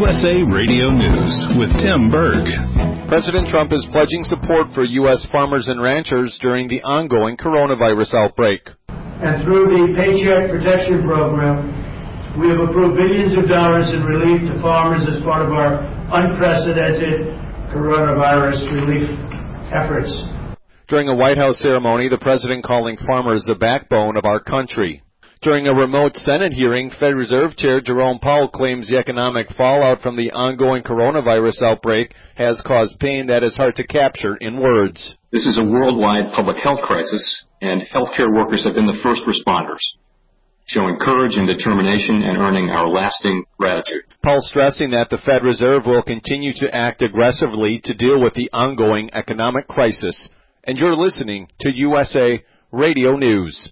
USA Radio News with Tim Berg. President Trump is pledging support for U.S. farmers and ranchers during the ongoing coronavirus outbreak. And through the Paycheck Protection Program, we have approved billions of dollars in relief to farmers as part of our unprecedented coronavirus relief efforts. During a White House ceremony, the president calling farmers the backbone of our country. During a remote Senate hearing, Fed Reserve Chair Jerome Powell claims the economic fallout from the ongoing coronavirus outbreak has caused pain that is hard to capture in words. This is a worldwide public health crisis, and healthcare workers have been the first responders, showing courage and determination and earning our lasting gratitude. Powell stressing that the Fed Reserve will continue to act aggressively to deal with the ongoing economic crisis. And you're listening to USA Radio News.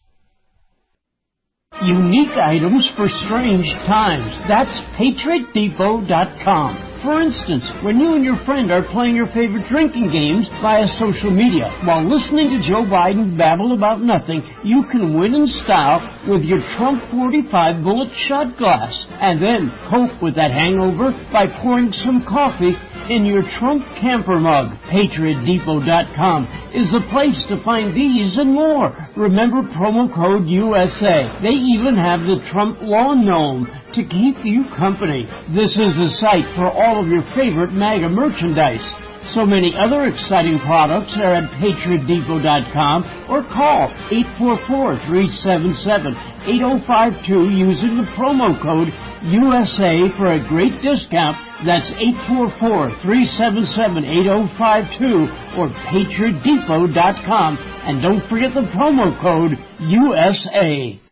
Unique items for strange times. That's PatriotDepot.com. For instance, when you and your friend are playing your favorite drinking games via social media, while listening to Joe Biden babble about nothing, you can win in style with your Trump 45 bullet shot glass. And then cope with that hangover by pouring some coffee in your Trump camper mug. PatriotDepot.com is the place to find these and more. Remember promo code USA. They even have the Trump Lawn Gnome to keep you company. This is the site for all of your favorite MAGA merchandise. So many other exciting products are at PatriotDepot.com or call 844-377-8052 using the promo code USA for a great discount. That's 844-377-8052 or PatriotDepot.com. And don't forget the promo code USA.